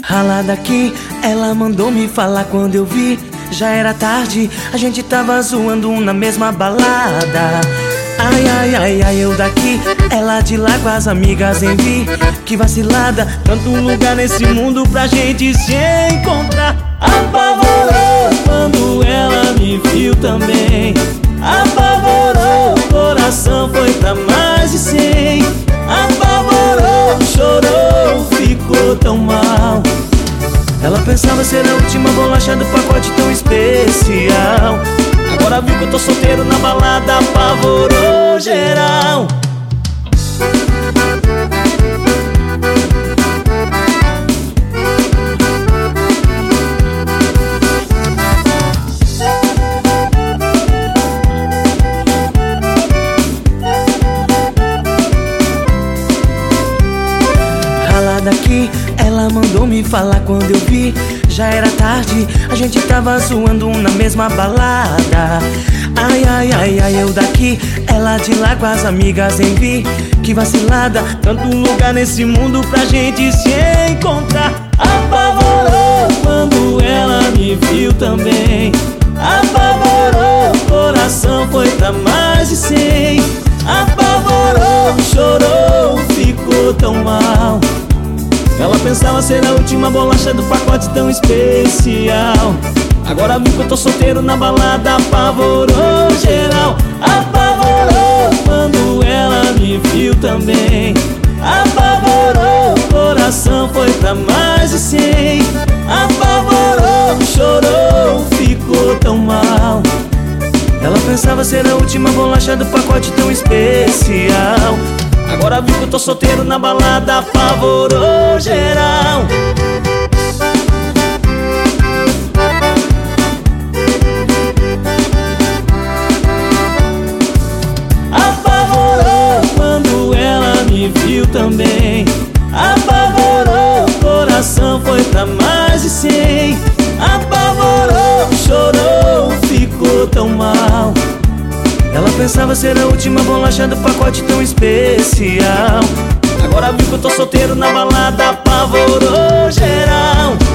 Rala daqui, ela mandou me falar quando eu vi. Já era tarde, a gente tava zoando na mesma balada. Ai, ai, ai, ai, eu daqui, ela de lá com as amigas em vi. Que vacilada, tanto lugar nesse mundo pra gente se encontrar. Apavorou quando ela me viu também. Apavorou, o coração foi pra mais de 100. Apavorou, chorou, ficou tão mal. Ela pensava ser a última bolacha do pacote tão especial. Agora viu que eu tô solteiro na balada, apavorou geral. Rala daqui, ela mandou me falar quando eu vi. Já era tarde, a gente tava zoando na mesma balada. Ai, ai, ai, ai, eu daqui, ela de lá com as amigas em vi. Que vacilada, tanto lugar nesse mundo pra gente se encontrar. Apavorou quando ela me viu também. Apavorou, o coração foi pra mais de 100. Apavorou, chorou, ficou tão mal. Ela pensava ser a última bolacha do pacote tão especial. Agora viu que eu tô solteiro na balada, apavorou geral. Apavorou quando ela me viu também. Apavorou, o coração foi pra mais de 100. Apavorou, chorou, ficou tão mal. Ela pensava ser a última bolacha do pacote tão especial. Agora viu que eu tô solteiro na balada, apavorou geral. Apavorou quando ela me viu também. Apavorou, o coração foi pra mais de 100. Apavorou, chorou, ficou tão mal. Ela pensava ser a última bolacha do pacote tão especial. Agora viu que eu tô solteiro na balada, apavorou geral.